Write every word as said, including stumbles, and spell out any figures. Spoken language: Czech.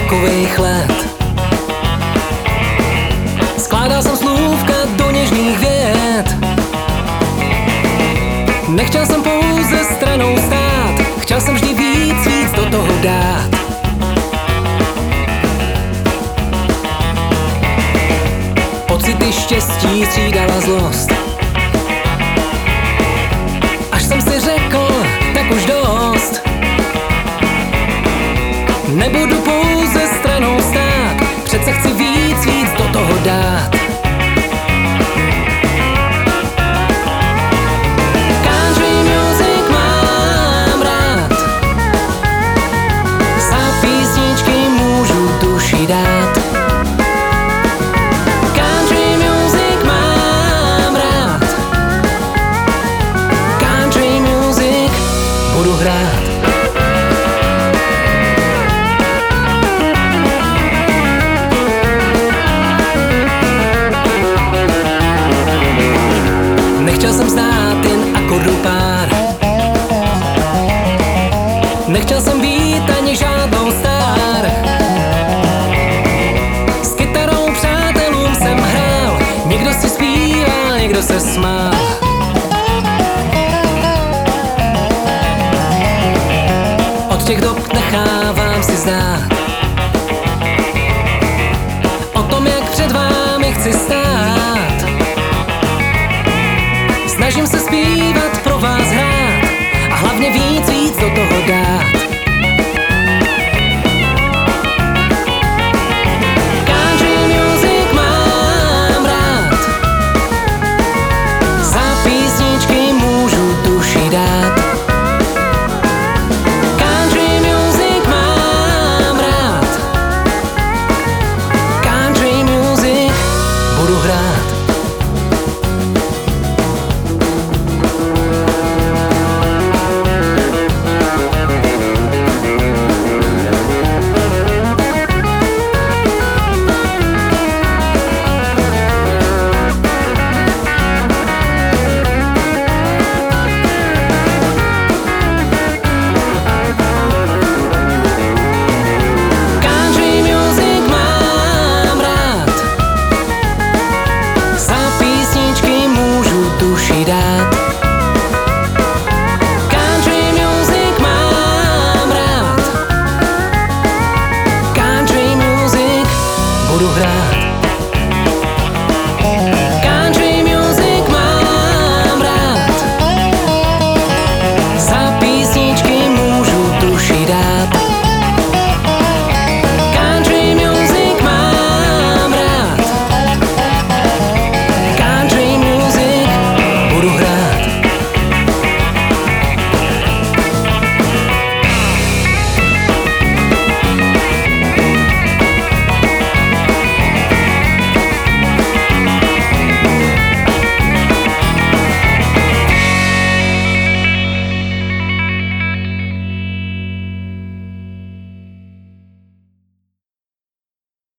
takovejch let. Skládal jsem slůvka do něžných vět. Nechtěl jsem pouze stranou stát, chtěl jsem vždy víc, víc do toho dát. Pocity štěstí střídala zlost, až jsem si řekl, tak už dost. Nebudu pouze stranou stát, přece chci víc, víc do toho dát. Country music mám rád, za písničky můžu duši dát. Country music mám rád, country music budu hrát. Nechtěl jsem znát jen akordů pár, nechtěl jsem být ani žádnou star. S kytarou přátelům jsem hrál, někdo si zpíval, někdo se smál. Od těch dob nechávám si znát o tom, jak před vámi chci stát. Snažím se zpívat, pro vás hrát a hlavně víc, víc do toho dát. Country music mám rád, za písničky můžu duši dát. Country music mám rád, country music budu hrát. Dát. Country music mám rád, country music budu hrát.